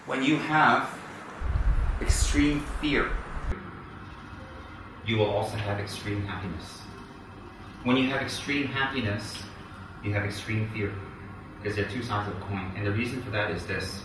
When you have extreme fear, you will also have extreme happiness. When you have extreme happiness, you have extreme fear, because they're two sides of a coin. And the reason for that is this.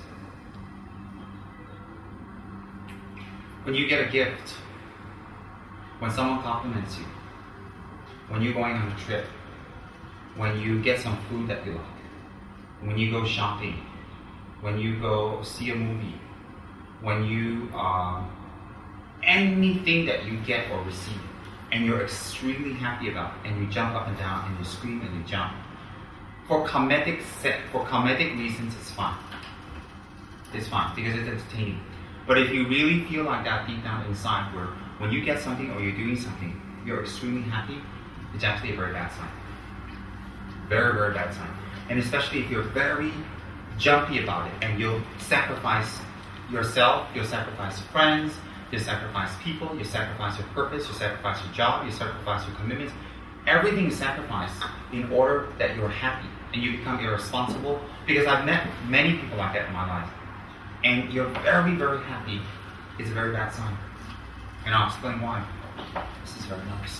When you get a gift, when someone compliments you, when you're going on a trip, when you get some food that you like, when you go shopping, when you go see a movie, when you, anything that you get or receive, and you're extremely happy about it, and you jump up and down, and you scream and you jump. For comedic reasons, it's fine. It's fine, because it's entertaining. But if you really feel like that deep down inside, where when you get something or you're doing something, you're extremely happy, it's actually a very bad sign. Very, very bad sign. And especially if you're very jumpy about it, and you'll sacrifice yourself, you'll sacrifice friends, you sacrifice people, you sacrifice your purpose, you sacrifice your job, you sacrifice your commitments. Everything is sacrificed in order that you're happy, and you become irresponsible. Because I've met many people like that in my life, and you're very, very happy. It's a very bad sign. And I'll explain why. This is very nice.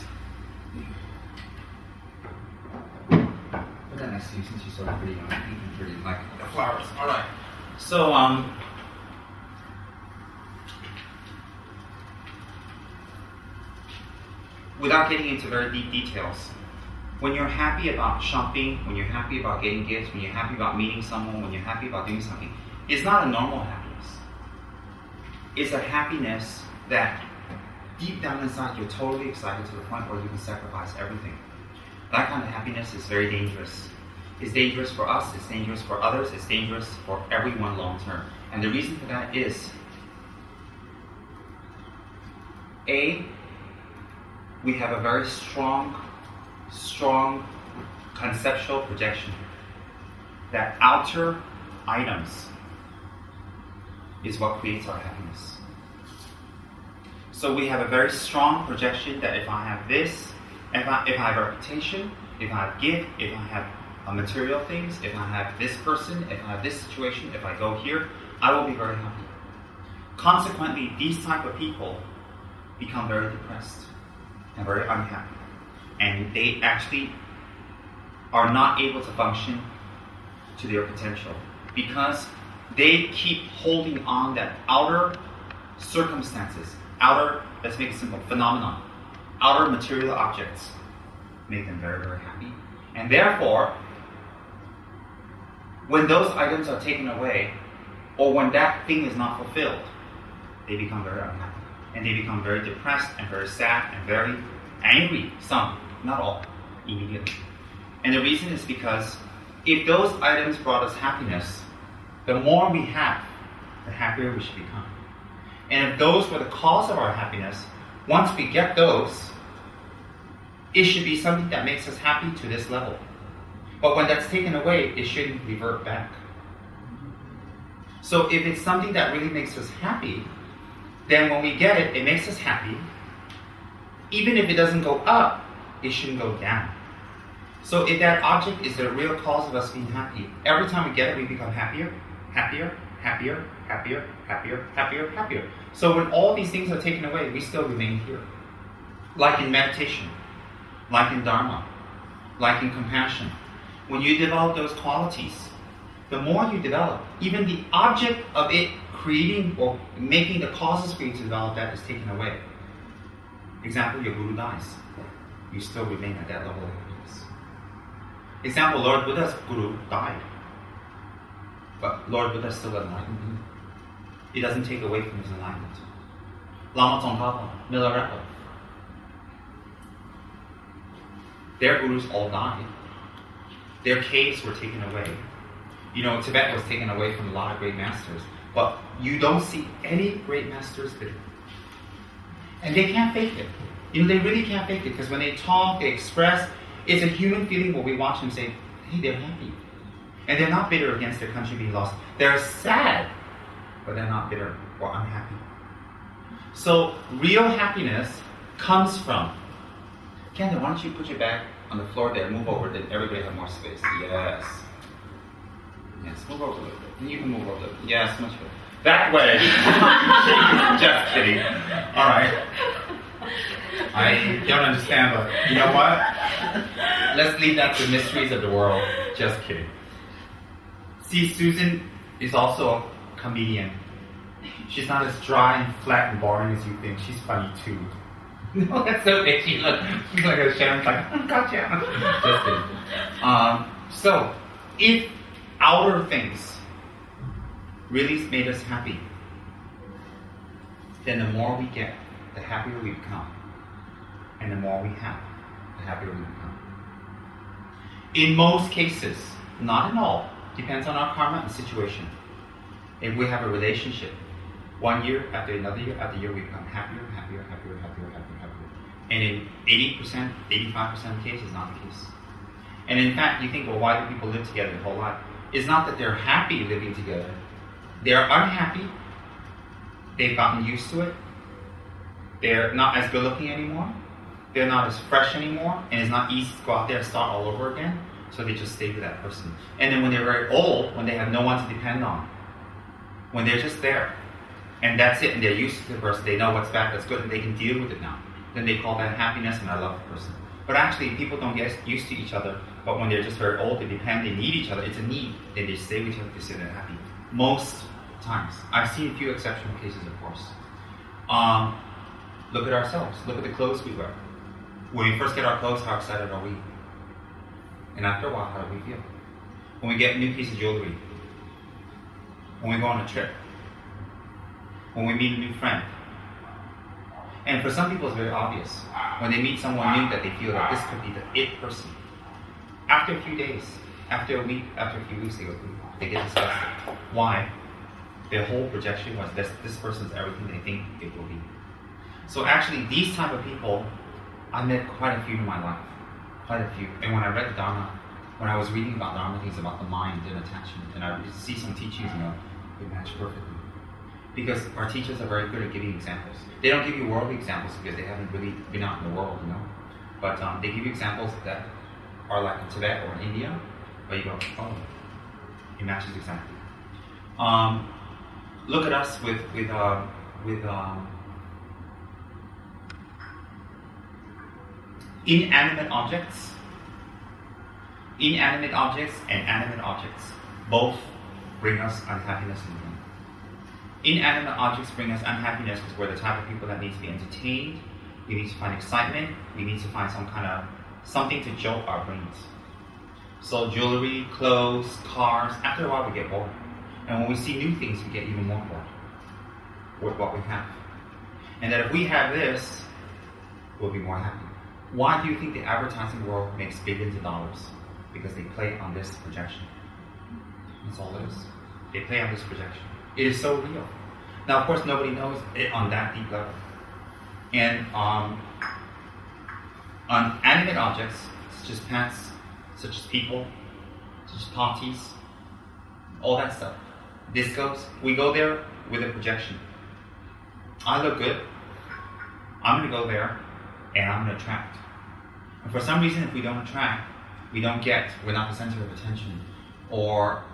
Put that next to you since you're so pretty. I'm pretty like the flowers. All right. So without getting into very deep details, when you're happy about shopping, when you're happy about getting gifts, when you're happy about meeting someone, when you're happy about doing something, it's not a normal happiness. It's a happiness that deep down inside you're totally excited to the point where you can sacrifice everything. That kind of happiness is very dangerous. It's dangerous for us, it's dangerous for others, it's dangerous for everyone long term. And the reason for that is, A, we have a very strong conceptual projection that outer items is what creates our happiness. So we have a very strong projection that if I have this, if I have a reputation, if I have gift, if I have material things, if I have this person, if I have this situation, if I go here, I will be very happy. Consequently, these type of people become very depressed and very unhappy. And they actually are not able to function to their potential because they keep holding on that outer circumstances, outer, let's make it simple, phenomenon, outer material objects make them very, very happy. And therefore, when those items are taken away, or when that thing is not fulfilled, they become very unhappy. And they become very depressed and very sad and very angry, some, not all, immediately. And the reason is because if those items brought us happiness, the more we have, the happier we should become. And if those were the cause of our happiness, once we get those, it should be something that makes us happy to this level. But when that's taken away, it shouldn't revert back. So if it's something that really makes us happy, then when we get it, it makes us happy. Even if it doesn't go up, it shouldn't go down. So if that object is the real cause of us being happy, every time we get it, we become happier, happier, happier, happier, happier, happier, happier. So when all these things are taken away, we still remain here. Like in meditation, like in Dharma, like in compassion. When you develop those qualities, the more you develop, even the object of it creating or making the causes for you to develop that is taken away. Example, your guru dies. You still remain at that level of happiness. Example, Lord Buddha's guru died. But Lord Buddha is still enlightened. It doesn't take away from his enlightenment. Lama Tsongkhapa, Milarepa. Their gurus all died. Their caves were taken away. You know, Tibet was taken away from a lot of great masters. But you don't see any great masters bitter. And they can't fake it. You know, they really can't fake it because when they talk, they express, it's a human feeling where we watch them say, hey, they're happy. And they're not bitter against their country being lost. They're sad, but they're not bitter or unhappy. So real happiness comes from, Kendra, why don't you put your bag on the floor there, move over, then everybody have more space. Yes. Yes, move over a little bit. And you can move over a little bit. Yes, much better. That way. Just kidding. All right. I don't understand, but you know what? Let's leave that to the mysteries of the world. Just kidding. See, Susan is also a comedian. She's not as dry and flat and boring as you think. She's funny too. No, that's okay. She's like a Sharon's like, gotcha. Just kidding. So, if outer things really made us happy, then the more we get, the happier we become. And the more we have, the happier we become. In most cases, not in all, depends on our karma and situation. If we have a relationship, 1 year after another year after year, we become happier, happier, happier, happier, happier, happier. And in 80%, 85% of the cases, not the case. And in fact, you think, well, why do people live together their whole life? It's not that they're happy living together. They're unhappy. They've gotten used to it. They're not as good looking anymore. They're not as fresh anymore. And it's not easy to go out there and start all over again. So they just stay with that person. And then when they're very old, when they have no one to depend on, when they're just there, and that's it, and they're used to the person, they know what's bad, what's good, and they can deal with it now. Then they call that happiness, and I love the person. But actually, people don't get used to each other, but when they're just very old, they depend, they need each other, it's a need. Then they stay with each other, they say they're happy. Most times. I've seen a few exceptional cases, of course. Look at ourselves. Look at the clothes we wear. When we first get our clothes, how excited are we? And after a while, how do we feel? When we get a new piece of jewelry, when we go on a trip, when we meet a new friend. And for some people, it's very obvious. When they meet someone new that they feel that this could be the it person. After a few days, after a week, after a few weeks, they get disgusted. Why? Their whole projection was this person is everything they think it will be. So actually, these type of people, I met quite a few in my life. Quite a few. And when I read the Dharma, when I was reading about Dharma things about the mind and attachment, and I see some teachings, they match perfectly. Because our teachers are very good at giving examples. They don't give you worldly examples because they haven't really been out in the world, But they give you examples that are like in Tibet or in India, where you go, oh, it matches exactly. Look at us with inanimate objects. Inanimate objects and animate objects both bring us unhappiness in the end. Inanimate objects bring us unhappiness because we're the type of people that need to be entertained. We need to find excitement. We need to find something to jolt our brains. So jewelry, clothes, cars, after a while we get bored. And when we see new things, we get even more bored with what we have. And that if we have this, we'll be more happy. Why do you think the advertising world makes billions of dollars? Because they play on this projection. That's all it is. They play on this projection. It is so real. Now, of course, nobody knows it on that deep level. And on animate objects, such as pets, such as people, such as parties, all that stuff, discos, we go there with a projection. I look good. I'm going to go there, and I'm going to attract. And for some reason, if we don't attract, we're not the center of attention, or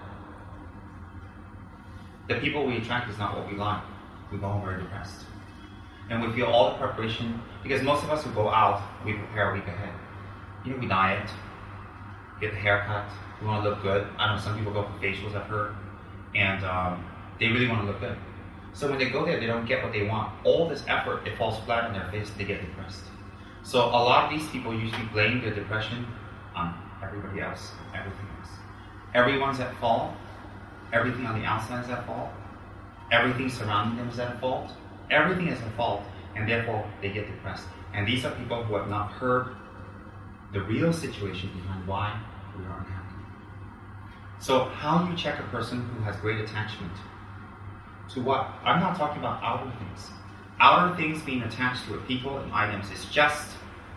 the people we attract is not what we like. We go home very depressed. And we feel all the preparation, because most of us who go out, we prepare a week ahead. We diet, get the haircut, we want to look good. I know some people go for facials, I've heard, and they really want to look good. So when they go there, they don't get what they want. All this effort, it falls flat on their face, they get depressed. So a lot of these people usually blame their depression on everybody else, everything else. Everyone's at fault. Everything on the outside is at fault. Everything surrounding them is at fault. Everything is at fault, and therefore they get depressed. And these are people who have not heard the real situation behind why we are unhappy. So how do you check a person who has great attachment? To what? I'm not talking about outer things. Outer things being attached to people and items is just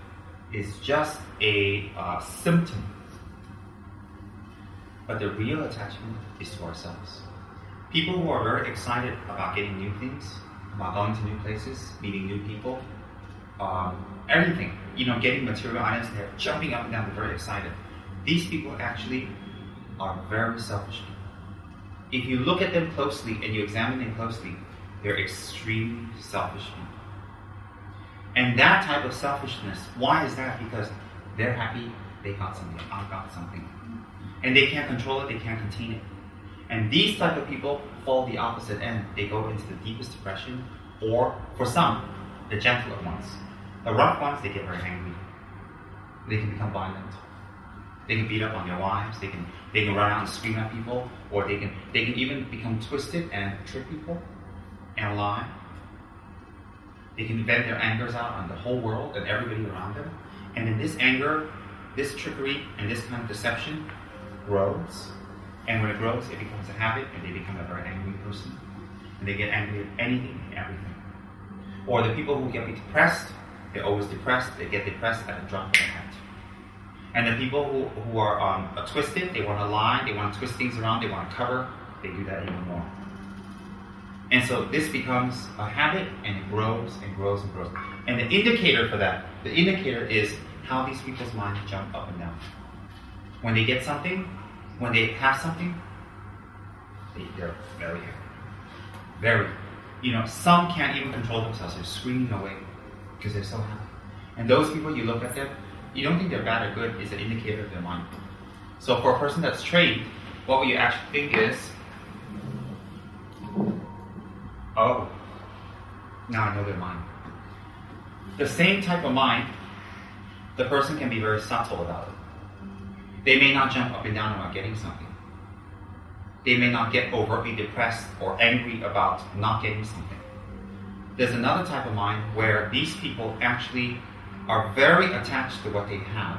a symptom. But the real attachment is to ourselves. People who are very excited about getting new things, about going to new places, meeting new people, everything, getting material items, they're jumping up and down, they're very excited. These people actually are very selfish people. if you look at them closely and you examine them closely, they're extremely selfish people. And that type of selfishness, why is that? Because they're happy, they got something, I got something. And they can't control it, they can't contain it. And these type of people fall the opposite end. They go into the deepest depression, or for some, the gentler ones. The rough ones, they get very angry. They can become violent. They can beat up on their wives, they can run out and scream at people, or they can even become twisted and trick people and lie. They can vent their angers out on the whole world and everybody around them. And then this anger, this trickery, and this kind of deception grows. And when it grows, it becomes a habit, and they become a very angry person. And they get angry at anything and everything. Or the people who get depressed, they're always depressed, they get depressed at a drop of a hat. And the people who are twisted, they want to lie, they want to twist things around, they want to cover, they do that even more. And so this becomes a habit, and it grows and grows and grows. And the indicator for that, the indicator is how these people's minds jump up and down. When they get something, when they have something, they're very happy. Very. Some can't even control themselves. They're screaming away because they're so happy. And those people, you look at them, you don't think they're bad or good, it's an indicator of their mind. So for a person that's trained, what you actually think is, oh, now I know their mind. The same type of mind, the person can be very subtle about it. They may not jump up and down about getting something. They may not get overtly depressed or angry about not getting something. There's another type of mind where these people actually are very attached to what they have,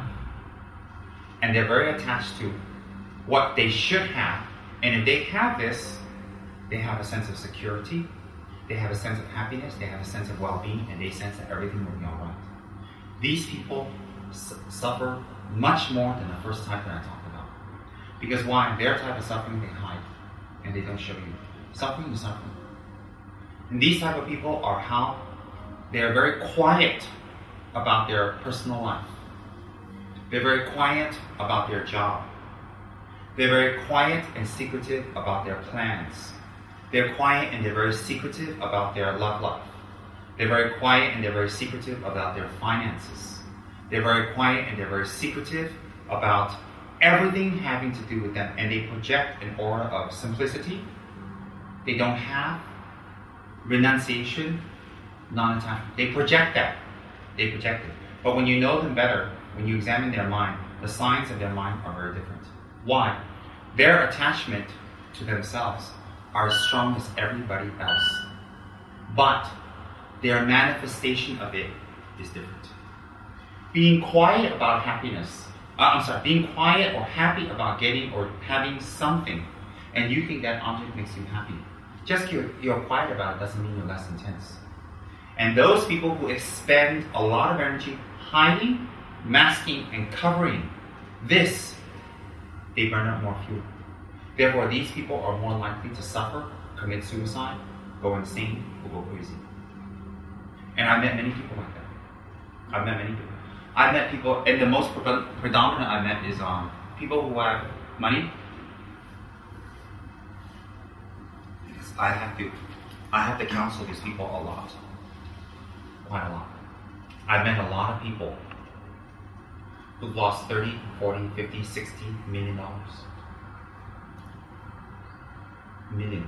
and they're very attached to what they should have, and if they have this, they have a sense of security, they have a sense of happiness, they have a sense of well-being, and they sense that everything will be all right. These people suffer much more than the first type that I talked about. Because why? Their type of suffering they hide, and they don't show you. Suffering is suffering. And these type of people are how they are very quiet about their personal life. They're very quiet about their job. They're very quiet and secretive about their plans. They're quiet and they're very secretive about their love life. They're very quiet and they're very secretive about their finances. They're very quiet and they're very secretive about everything having to do with them. And they project an aura of simplicity. They don't have renunciation, non-attachment. They project that. They project it. But when you know them better, when you examine their mind, the signs of their mind are very different. Why? Their attachment to themselves are as strong as everybody else. But their manifestation of it is different. Being quiet about happiness, being quiet or happy about getting or having something, and you think that object makes you happy. Just you're quiet about it doesn't mean you're less intense. And those people who expend a lot of energy hiding, masking, and covering this, they burn up more fuel. Therefore, these people are more likely to suffer, commit suicide, go insane, or go crazy. And I've met many people like that. I've met people, and the most predominant I've met is people who have money. Because I have to counsel these people a lot. Quite a lot. I've met a lot of people who've lost 30, 40, 50, $60 million. Million.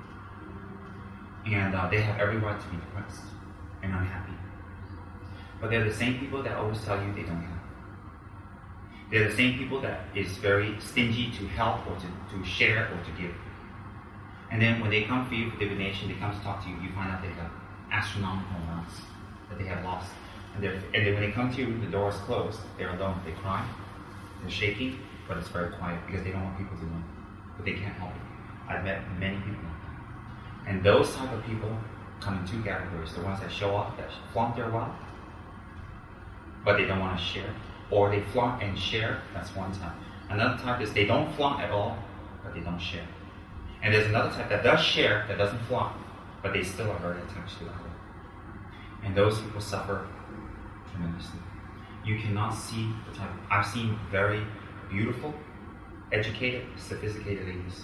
And they have every right to be depressed and unhappy. But they're the same people that always tell you they don't have. They're the same people that is very stingy to help or to share or to give. And then when they come for you for divination, they come to talk to you, you find out they have astronomical amounts that they have lost. And then when they come to you, the door is closed, they're alone, they cry, they're shaking, but it's very quiet because they don't want people to know. But they can't help it. I've met many people like that. And those type of people come in two categories. The ones that show off, that flaunt their wealth, but they don't want to share. Or they flaunt and share, that's one type. Another type is they don't flaunt at all, but they don't share. And there's another type that does share, that doesn't flaunt, but they still are very attached to that. And those people suffer tremendously. You cannot see the type. I've seen very beautiful, educated, sophisticated ladies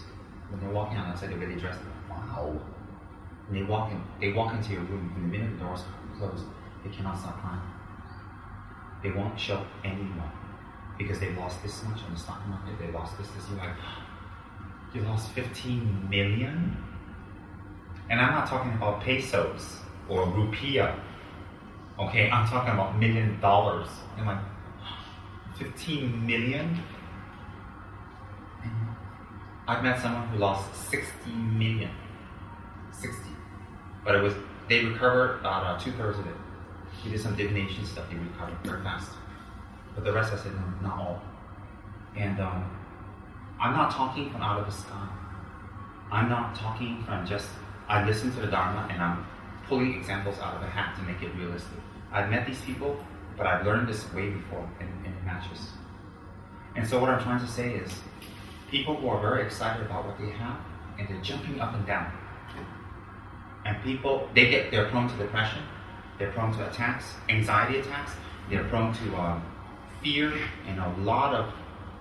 When they're walking outside, they're really dressed. Wow. And they walk into your room, and the minute the doors close, they cannot stop crying. They won't show anyone because they lost this much on the stock market. They lost this. You're like, you lost 15 million? And I'm not talking about pesos or rupiah. Okay, I'm talking about $1 million. I'm like, 15 million? And I've met someone who lost 60 million. 60. But they recovered about 2/3 of it. We did some divination stuff, they recovered very fast. But the rest I said, no, not all. And I'm not talking from out of the sky. I'm not talking from I listen to the Dharma and I'm pulling examples out of a hat to make it realistic. I've met these people, but I've learned this way before and it matches. And so what I'm trying to say is, people who are very excited about what they have, and they're jumping up and down. And people, they're prone to depression, they're prone to attacks, anxiety attacks, they're prone to fear, and a lot of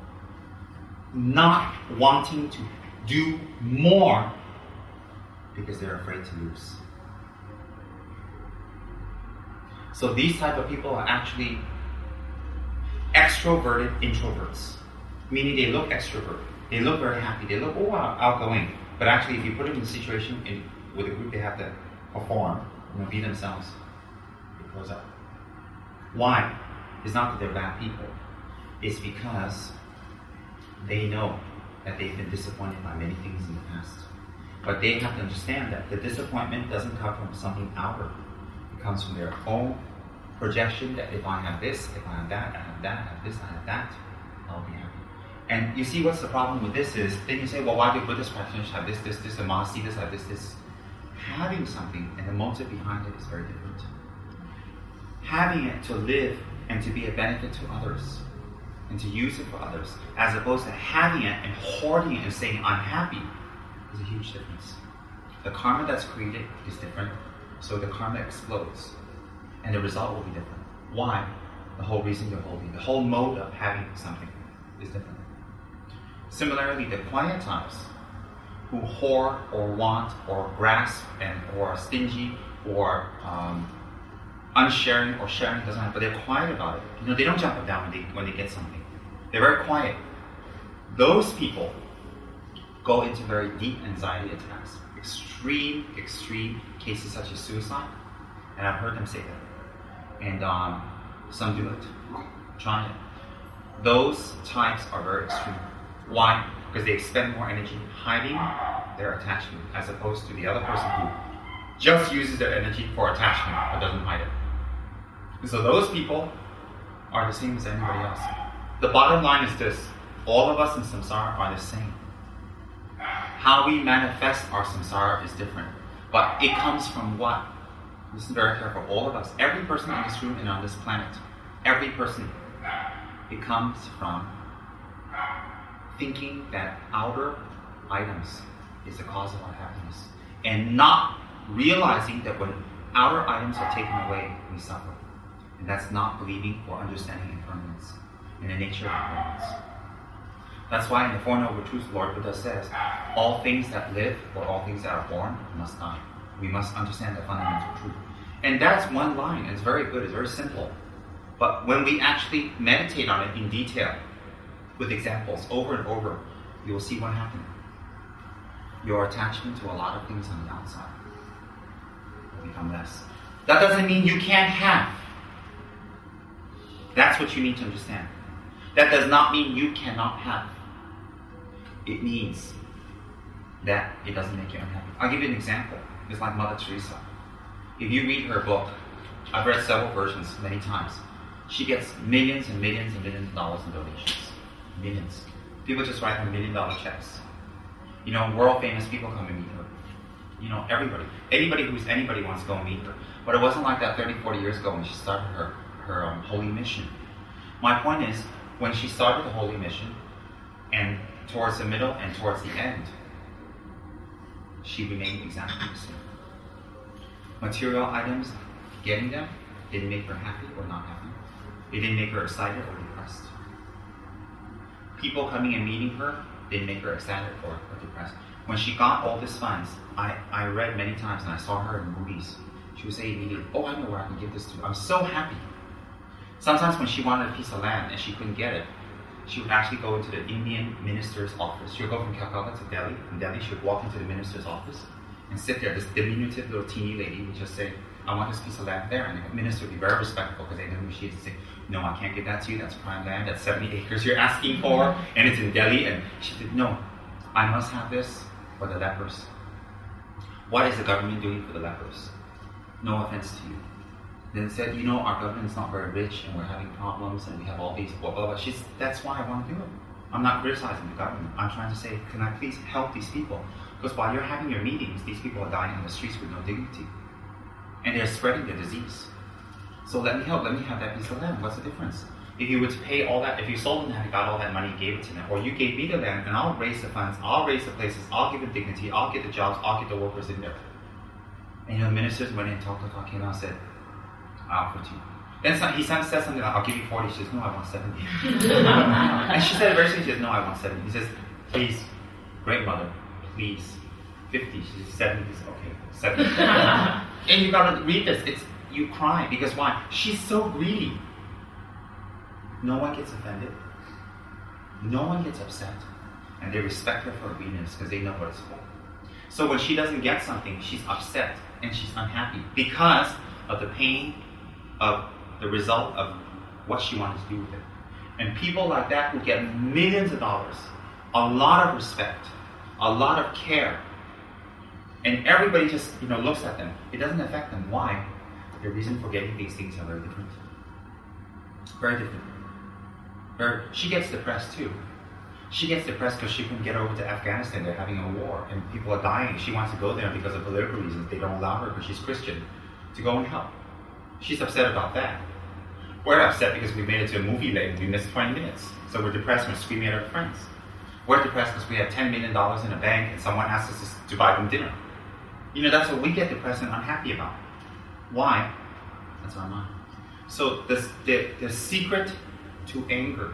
not wanting to do more because they're afraid to lose. So these type of people are actually extroverted introverts, meaning they look extroverted, they look very happy, they look outgoing, but actually if you put them in a situation with a group, they have to perform, be themselves. It goes up. Why? It's not that they're bad people. It's because they know that they've been disappointed by many things in the past. But they have to understand that the disappointment doesn't come from something outward. It comes from their own projection that if I have this, if I have that, I have that, I have this, I have that, I'll be happy. And you see what's the problem with this is, then you say, well, why do Buddhist practitioners have this, the Mahasiddhas have this? Having something and the motive behind it is very different. Having it to live and to be a benefit to others and to use it for others, as opposed to having it and hoarding it and saying, I'm happy, is a huge difference. The karma that's created is different, so the karma explodes. And the result will be different. Why? The whole reason you're holding, the whole mode of having something is different. Similarly, the quiet types who hoard or want or grasp or are stingy or unsharing or sharing doesn't happen, but they're quiet about it. They don't jump up and down when they get something. They're very quiet. Those people go into very deep anxiety attacks, extreme cases such as suicide, and I've heard them say that. And some do it. Try it. Those types are very extreme. Why? Because they expend more energy hiding their attachment as opposed to the other person who just uses their energy for attachment but doesn't hide it. And so those people are the same as anybody else. The bottom line is this: all of us in samsara are the same. How we manifest our samsara is different, but it comes from what? Listen very careful, all of us, every person in this room and on this planet, every person, it comes from thinking that outer items is the cause of our happiness, and not realizing that when outer items are taken away, we suffer. And that's not believing or understanding impermanence and the nature of impermanence. That's why in the Four Noble Truths, Lord Buddha says, all things that live or all things that are born must die. We must understand the fundamental truth. And that's one line. It's very good. It's very simple. But when we actually meditate on it in detail, with examples over and over, you will see what happened. Your attachment to a lot of things on the outside will become less. That doesn't mean you can't have. That's what you need to understand. That does not mean you cannot have. It means that it doesn't make you unhappy. I'll give you an example. It's like Mother Teresa. If you read her book, I've read several versions many times. She gets millions and millions and millions of dollars in donations. Millions. People just write her $1 million checks. World famous people come and meet her. Everybody. Anybody who's anybody wants to go and meet her. But it wasn't like that 30, 40 years ago when she started her holy mission. My point is, when she started the holy mission, and towards the middle and towards the end, she remained exactly the same. Material items, getting them, didn't make her happy or not happy. It didn't make her excited or depressed. People coming and meeting her didn't make her excited or depressed. When she got all these funds, I read many times and I saw her in movies. She would say immediately, oh, I know where I can give this to. I'm so happy. Sometimes when she wanted a piece of land and she couldn't get it, she would actually go into the Indian minister's office. She would go from Calcutta to Delhi. In Delhi, she would walk into the minister's office and sit there. This diminutive little teeny lady would just say, I want this piece of land there. And the minister would be very respectful because they know who she is and say, no, I can't give that to you. That's prime land. That's 70 acres you're asking for. And it's in Delhi. And she said, no, I must have this for the lepers. What is the government doing for the lepers? No offense to you. Then said, you know, our government is not very rich and we're having problems and we have all these blah, blah, blah. That's why I want to do it. I'm not criticizing the government. I'm trying to say, can I please help these people? Because while you're having your meetings, these people are dying on the streets with no dignity. And they're spreading the disease. So let me help. Let me have that piece of land. What's the difference? If you were to pay all that, if you sold the land, got all that money, gave it to them, or you gave me the land, then I'll raise the funds, I'll raise the places, I'll give the dignity, I'll get the jobs, I'll get the workers in there. And you know, ministers went in and talked, came out and said, I offer to you. Then he said something like, I'll give you 40. She says, no, I want 70. And she said it very seriously. She says, no, I want 70. He says, please, great mother, please. 50. She says, 70. He says, okay, 70. And you gotta read this. You cry. Because why? She's so greedy. No one gets offended. No one gets upset. And they respect her for her greediness because they know what it's for. So when she doesn't get something, she's upset and she's unhappy because of the pain of the result of what she wanted to do with it. And people like that who get millions of dollars, a lot of respect, a lot of care, and everybody just looks at them. It doesn't affect them. Why? The reason for getting these things are very different. Very different. She gets depressed too. She gets depressed because she couldn't get over to Afghanistan. They're having a war and people are dying. She wants to go there because of political reasons. They don't allow her because she's Christian to go and help. She's upset about that. We're upset because we made it to a movie late and we missed 20 minutes. So we're depressed and we're screaming at our friends. We're depressed because we have $10 million in a bank and someone asks us to buy them dinner. That's what we get depressed and unhappy about. Why? That's our mind. So the secret to anger,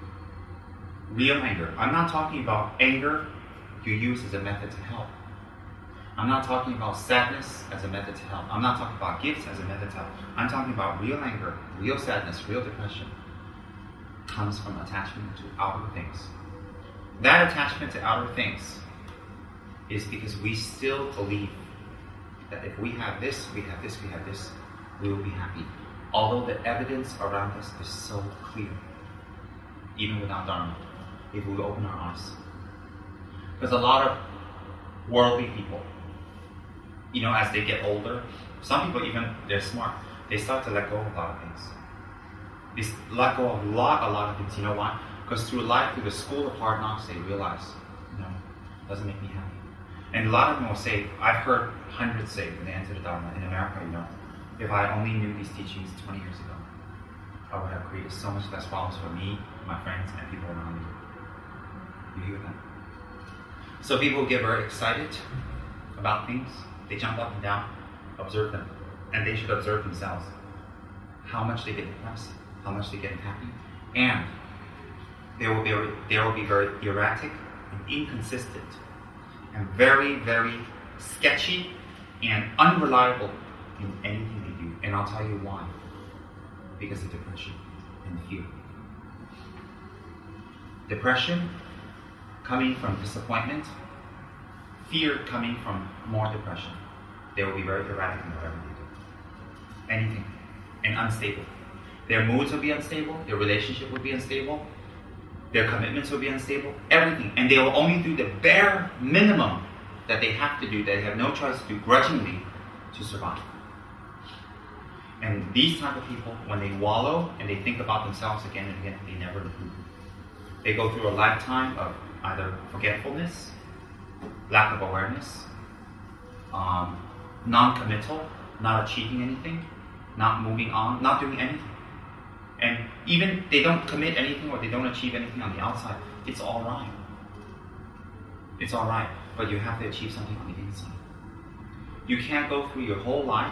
real anger. I'm not talking about anger you use as a method to help. I'm not talking about sadness as a method to help. I'm not talking about gifts as a method to help. I'm talking about real anger, real sadness, real depression comes from attachment to outer things. That attachment to outer things is because we still believe that if we have this, we have this, we have this, we will be happy. Although the evidence around us is so clear, even without Dharma, if we open our eyes. Because a lot of worldly people, as they get older, some people even, they're smart, they start to let go of a lot of things. They let go of a lot of things. You know why? Because through life, through the school of hard knocks, they realize, it doesn't make me happy. And a lot of them will say, I've heard hundreds say when they enter the Dharma in America, if I only knew these teachings 20 years ago, I would have created so much less problems for me, my friends, and people around me. You hear that? So people get very excited about things. They jump up and down, observe them. And they should observe themselves. How much they get depressed, how much they get unhappy. And they will be very erratic and inconsistent and very, very sketchy and unreliable in anything they do. And I'll tell you why. Because of depression and fear. Depression coming from disappointment, fear coming from more depression. They will be very erratic in whatever they do. Anything. And unstable. Their moods will be unstable, their relationship will be unstable, their commitments will be unstable, everything. And they will only do the bare minimum that they have to do, that they have no choice to do grudgingly to survive. And these type of people, when they wallow and they think about themselves again and again, they never improve. They go through a lifetime of either forgetfulness, lack of awareness, non-committal, not achieving anything, not moving on, not doing anything. And even they don't commit anything or they don't achieve anything on the outside, it's all right. It's all right, but you have to achieve something on the inside. You can't go through your whole life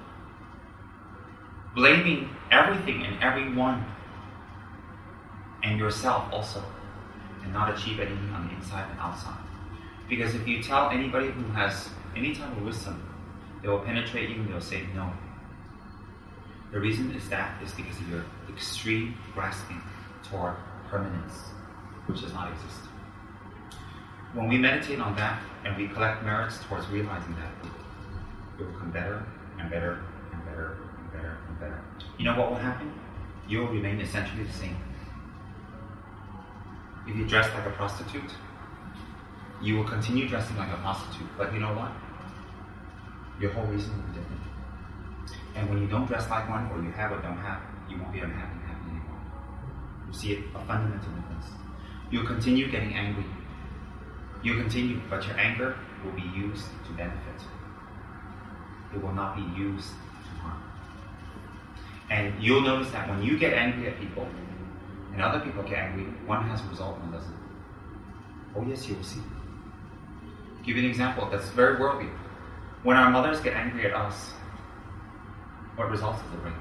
blaming everything and everyone and yourself also and not achieve anything on the inside and outside. Because if you tell anybody who has any type of wisdom, they will penetrate you and they'll say no. The reason is because of your extreme grasping toward permanence, which does not exist. When we meditate on that and we collect merits towards realizing that, it will become better and better and better and better and better. You know what will happen? You will remain essentially the same. If you dress like a prostitute, you will continue dressing like a prostitute. But you know what? Your whole reason will be different. And when you don't dress like one, or you have or don't have, you won't be unhappy and happy anymore. You see a fundamental difference. You'll continue getting angry. You'll continue, but your anger will be used to benefit. It will not be used to harm. And you'll notice that when you get angry at people, and other people get angry, one has a result, one doesn't. Oh yes, you will see. Give you an example that's very worldly. When our mothers get angry at us, what results does it bring?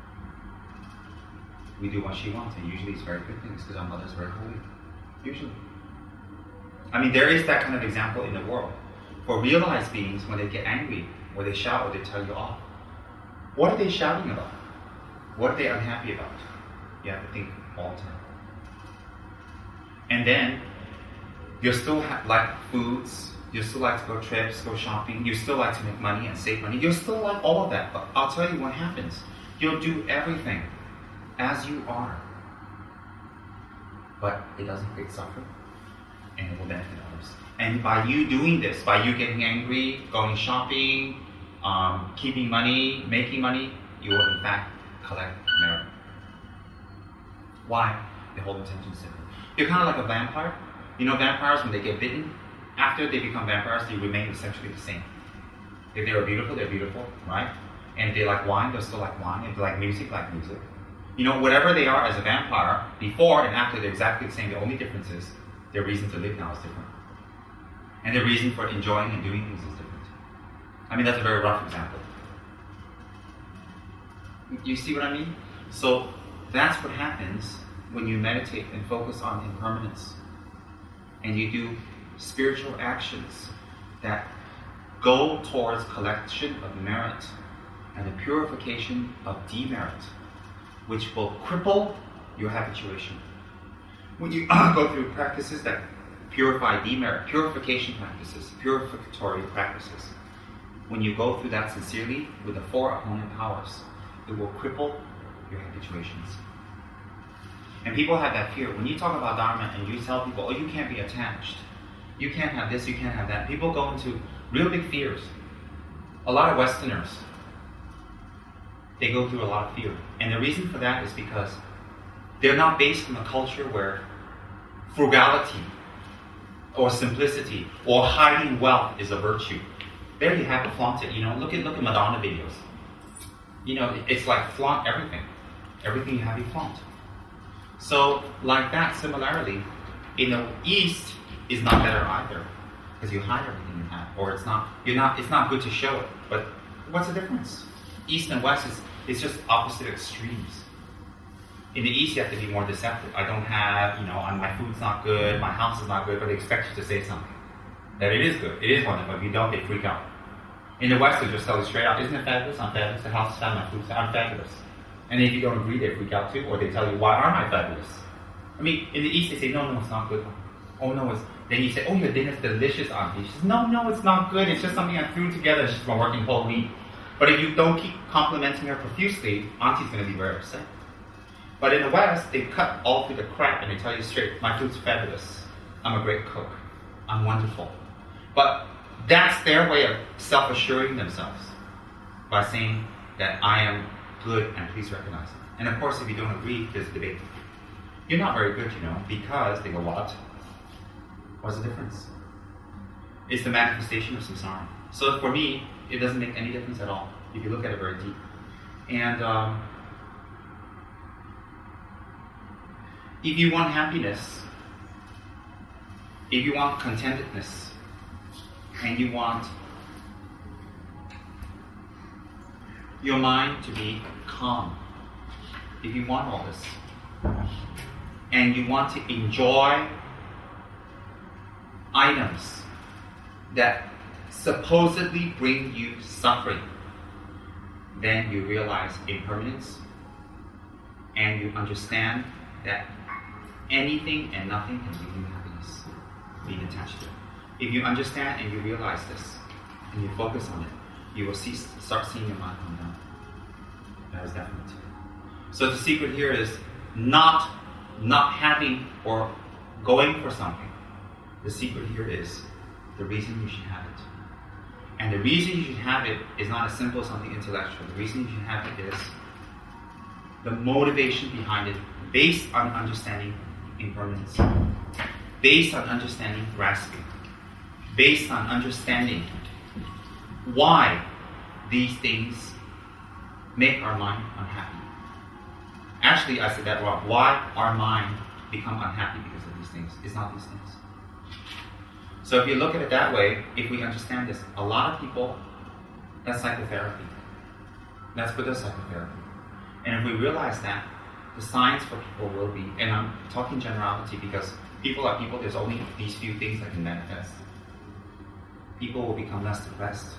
We do what she wants, and usually it's very good things because our mother's very holy. Usually. I mean, there is that kind of example in the world. For realized beings, when they get angry, or they shout, or they tell you off, what are they shouting about? What are they unhappy about? You have to think all the time. And then, you still like foods, you still like to go trips, go shopping, you still like to make money and save money, you still like all of that, but I'll tell you what happens. You'll do everything as you are, but it doesn't create suffering, and it will benefit others. And by you doing this, by you getting angry, going shopping, keeping money, making money, you will in fact collect merit. Why? The whole intention is different. You're kind of like a vampire. You know vampires, when they get bitten, after they become vampires, they remain essentially the same. If they are beautiful, they're beautiful, right? And if they like wine, they'll still like wine. If they like music. You know, whatever they are as a vampire, before and after, they're exactly the same. The only difference is their reason to live now is different. And their reason for enjoying and doing things is different. I mean, that's a very rough example. You see what I mean? So that's what happens when you meditate and focus on impermanence. And you do spiritual actions that go towards collection of merit and the purification of demerit, which will cripple your habituation. When you go through practices that purify demerit, purification practices, purificatory practices, when you go through that sincerely with the four opponent powers, it will cripple your habituations. And people have that fear. When you talk about Dharma and you tell people, oh, you can't be attached, you can't have this, you can't have that, people go into real big fears. A lot of Westerners, they go through a lot of fear. And the reason for that is because they're not based in a culture where frugality or simplicity or hiding wealth is a virtue. There you have to flaunt it. You know, look at Madonna videos. You know, it's like flaunt everything. Everything you have, you flaunt. So, like that, similarly, in the East is not better either, because you hide everything you have, or it's not good to show it. But what's the difference? East and West is just opposite extremes. In the East, you have to be more deceptive. I don't have, my food's not good, my house is not good, but they expect you to say something. That it is good, it is wonderful. If you don't, they freak out. In the West, they just tell you straight out, isn't it fabulous? I'm fabulous. The house is fabulous, my food's fabulous. I'm fabulous. And if you don't agree, they freak out too, or they tell you, why aren't I fabulous? I mean, in the East, they say, no, it's not good. Oh, no, it's... Then you say, oh, your dinner's delicious, Auntie. She says, no, it's not good. It's just something I threw together. She's been working whole week. But if you don't keep complimenting her profusely, Auntie's going to be very upset. But in the West, they cut all through the crap and they tell you straight, my food's fabulous. I'm a great cook. I'm wonderful. But that's their way of self-assuring themselves by saying that I am good and please recognize it. And of course, if you don't agree, there's a debate. You're not very good, because they go, what? What's the difference? It's the manifestation of samsara. So for me, it doesn't make any difference at all if you look at it very deep. And if you want happiness, if you want contentedness, and you want your mind to be calm, if you want all this, and you want to enjoy items that supposedly bring you suffering, then you realize impermanence, and you understand that anything and nothing can bring you happiness, being attached to it. If you understand and you realize this, and you focus on it, you will start seeing your mind come down. That is definite. So the secret here is not having or going for something. The secret here is the reason you should have it. And the reason you should have it is not as simple as something intellectual. The reason you should have it is the motivation behind it, based on understanding impermanence, based on understanding grasping, based on understanding why these things make our mind unhappy. Actually, I said that wrong. Why our mind become unhappy because of these things. It's not these things. So if you look at it that way, if we understand this, a lot of people, that's psychotherapy. That's Buddhist psychotherapy. And if we realize that, the signs for people will be, and I'm talking generality because people are people, there's only these few things that can manifest. People will become less depressed.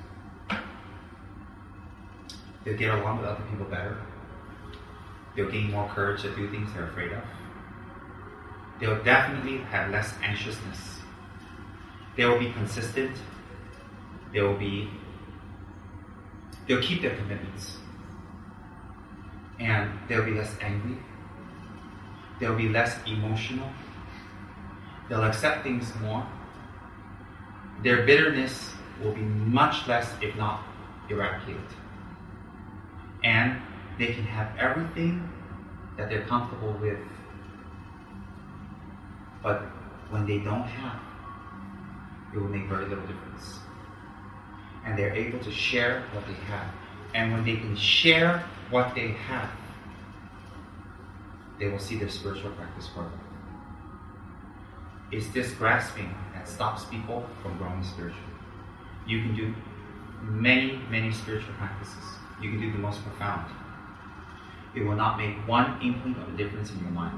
They'll get along with other people better. They'll gain more courage to do things they're afraid of. They'll definitely have less anxiousness. They will be consistent. They'll keep their commitments. And they'll be less angry. They'll be less emotional. They'll accept things more. Their bitterness will be much less, if not eradicated. And they can have everything that they're comfortable with. But when they don't have, it will make very little difference. And they're able to share what they have. And when they can share what they have, they will see their spiritual practice grow. It's this grasping that stops people from growing spiritually. You can do many, many spiritual practices. You can do the most profound. It will not make one inkling of a difference in your mind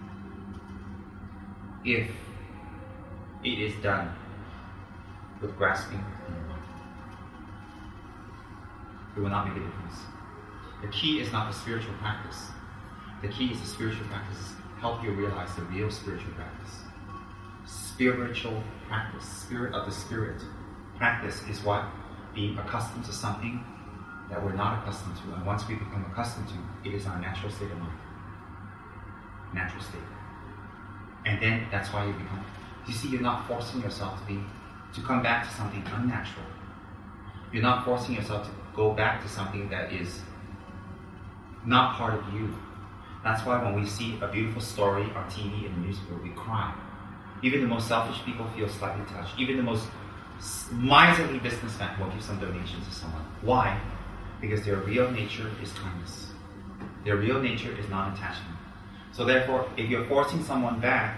if it is done with grasping in your mind. It will not make a difference. The key is not the spiritual practice. The key is the spiritual practice. Help you realize the real spiritual practice. Spiritual practice, spirit of the spirit. Practice is what? Being accustomed to something that we're not accustomed to. And once we become accustomed to, it is our natural state of mind. Natural state. And then that's why you become. You see, you're not forcing yourself to come back to something unnatural. You're not forcing yourself to go back to something that is not part of you. That's why when we see a beautiful story on TV and the newspaper, we cry. Even the most selfish people feel slightly touched. Even the most miserly businessman will give some donations to someone. Why? Because their real nature is kindness. Their real nature is non-attachment. So therefore, if you're forcing someone back,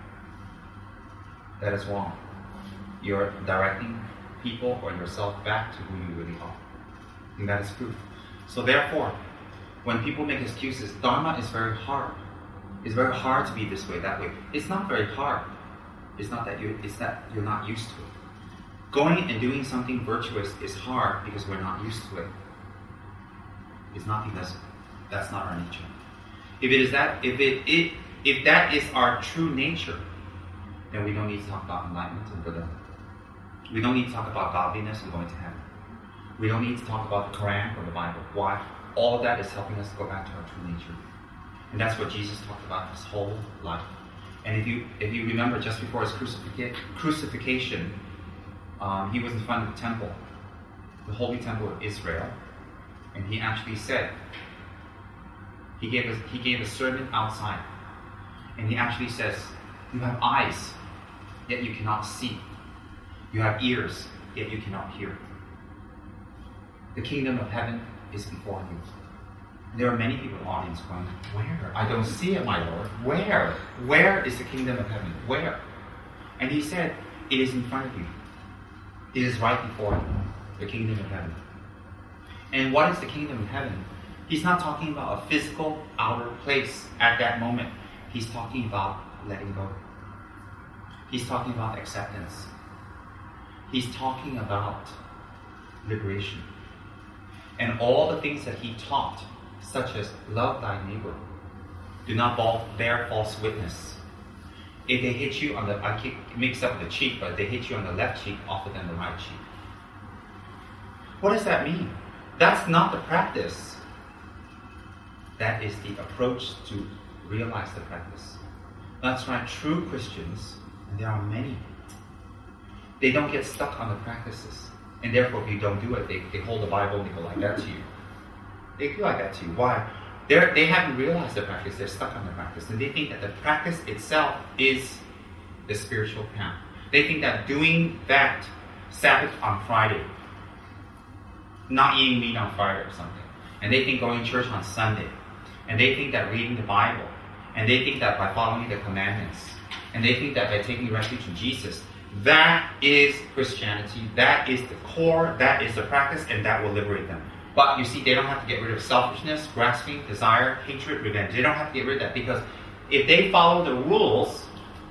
that is wrong. You're directing people or yourself back to who you really are. And that is proof. So therefore, when people make excuses, Dharma is very hard. It's very hard to be this way, that way. It's not very hard. It's that you're not used to it. Going and doing something virtuous is hard because we're not used to it. It's not because that's not our nature. If that is our true nature, then we don't need to talk about enlightenment and Buddha. We don't need to talk about godliness and going to heaven. We don't need to talk about the Quran or the Bible. Why? All of that is helping us go back to our true nature. And that's what Jesus talked about his whole life. And if you remember, just before his crucifixion, he was in front of the temple, the Holy Temple of Israel, and he actually said, he gave a sermon outside, and he actually says, you have eyes, yet you cannot see. You have ears, yet you cannot hear. The kingdom of heaven is before you. There are many people in the audience going, where? I don't see it, my Lord. Where? Where is the kingdom of heaven? Where? And he said, it is in front of you. It is right before you, the kingdom of heaven. And what is the kingdom of heaven? He's not talking about a physical outer place at that moment. He's talking about letting go. He's talking about acceptance. He's talking about liberation. And all the things that he taught, such as love thy neighbor, do not bear false witness. If they hit you on the, I keep mixed up the cheek, but if they hit you on the left cheek, offer them the right cheek. What does that mean? That's not the practice. That is the approach to realize the practice. That's why true Christians, and there are many, they don't get stuck on the practices. And therefore, if you don't do it, they hold the Bible and they go like that to you. They do like that to you. Why? They haven't realized the practice. They're stuck on the practice. And they think that the practice itself is the spiritual path. They think that doing that Sabbath on Friday, not eating meat on Friday or something, and they think going to church on Sunday, and they think that reading the Bible, and they think that by following the commandments, and they think that by taking refuge in Jesus, that is Christianity, that is the core, that is the practice, and that will liberate them. But you see, they don't have to get rid of selfishness, grasping, desire, hatred, revenge. They don't have to get rid of that, because if they follow the rules,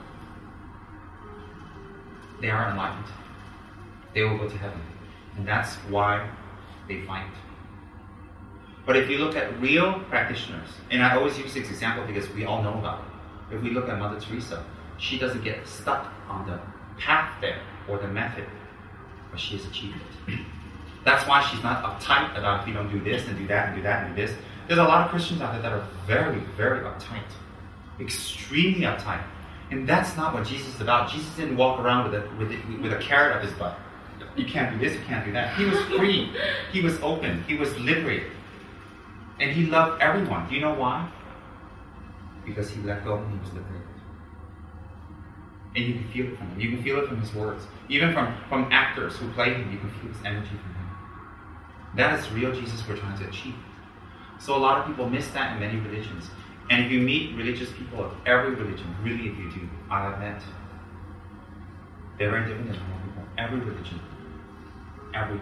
they are enlightened. They will go to heaven. And that's why they fight. But if you look at real practitioners, and I always use this example because we all know about it. If we look at Mother Teresa, she doesn't get stuck on the path there or the method, but she has achieved it. That's why she's not uptight about if you don't do this and do that and do that and do this. There's a lot of Christians out there that are very, very uptight. Extremely uptight. And that's not what Jesus is about. Jesus didn't walk around with a carrot up his butt. You can't do this, you can't do that. He was free. He was open. He was liberated. And he loved everyone. Do you know why? Because he let go and he was liberated. And you can feel it from him. You can feel it from his words. Even from actors who play him, you can feel his energy from him. That is real Jesus we're trying to achieve. So a lot of people miss that in many religions. And if you meet religious people of every religion, really if you do, I have met, they're very different than normal people. Every religion. Every.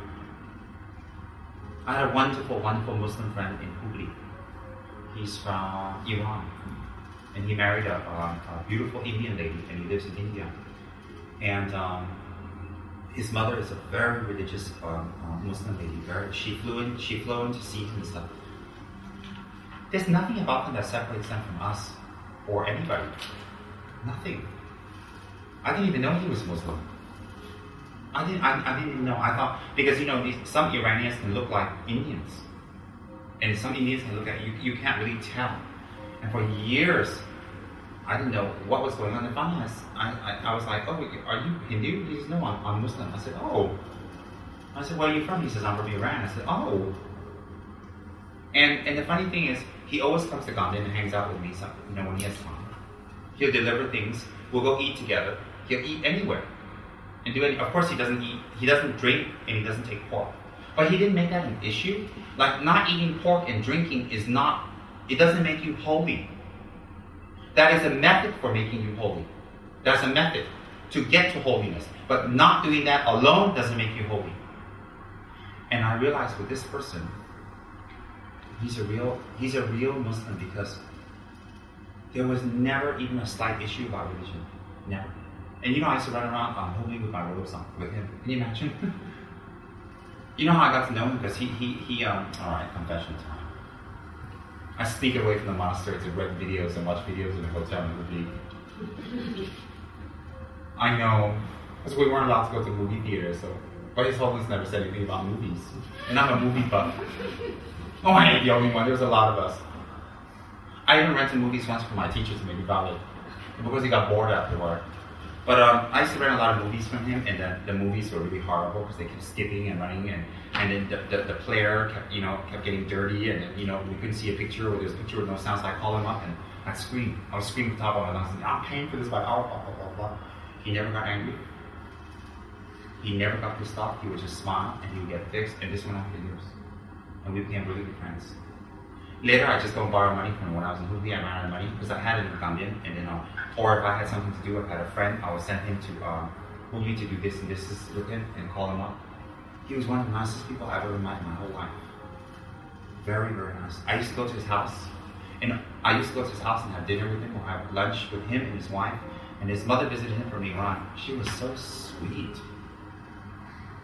I had a wonderful, wonderful Muslim friend in Hubli. He's from Iran. And he married a beautiful Indian lady, and he lives in India. And his mother is a very religious Muslim lady. She flew in to see him and stuff. There's nothing about them that separates them from us or anybody. Nothing. I didn't even know he was Muslim. I didn't even know. I thought, because some Iranians can look like Indians, and some Indians can look at you. You can't really tell. And for years, I didn't know what was going on. And finally, I was like, "Oh, are you Hindu?" He says, "No, I'm Muslim." I said, "Oh." I said, "Where are you from?" He says, "I'm from Iran." I said, "Oh." And the funny thing is, he always comes to Gandhi and hangs out with me. So, when he has time, he'll deliver things. We'll go eat together. He'll eat anywhere, and do any. Of course, he doesn't eat. He doesn't drink, and he doesn't take pork. But he didn't make that an issue. Like, not eating pork and drinking is not. It doesn't make you holy. That is a method for making you holy. That's a method to get to holiness. But not doing that alone doesn't make you holy. And I realized with this person, he's a real Muslim, because there was never even a slight issue about religion. Never. And I used to run around holy with my robes on with him. Can you imagine? You know how I got to know him? Because he alright, confession time. I sneak away from the monastery to rent videos and watch videos in the hotel in Hubli. I know, because we weren't allowed to go to movie theaters, but his Holiness never said anything about movies. And I'm a movie buff. Oh, I ain't the only one, there's a lot of us. I even rented movies once for my teacher to make me valid, because he got bored after work. But I used to rent a lot of movies from him, and the movies were really horrible because they kept skipping and running, and then the player kept getting dirty, and we couldn't see a picture, or there was a picture with no sound, so I called him up and I'd scream. I was screaming at the top of my lungs, "I'm paying for this by hour, blah, blah, blah, blah." He never got angry. He never got pissed off. He would just smile and he would get fixed, and this went on for years. And we became really good friends. Later, I just go and borrow money from him. When I was in Hubli, I ran out of money because I had it in Gambian, and then or if I had something to do, if I had a friend, I would send him to Hubli to do this and this with him and call him up. He was one of the nicest people I've ever met in my whole life. Very, very nice. I used to go to his house, and have dinner with him, or have lunch with him and his wife. And his mother visited him from Iran. She was so sweet.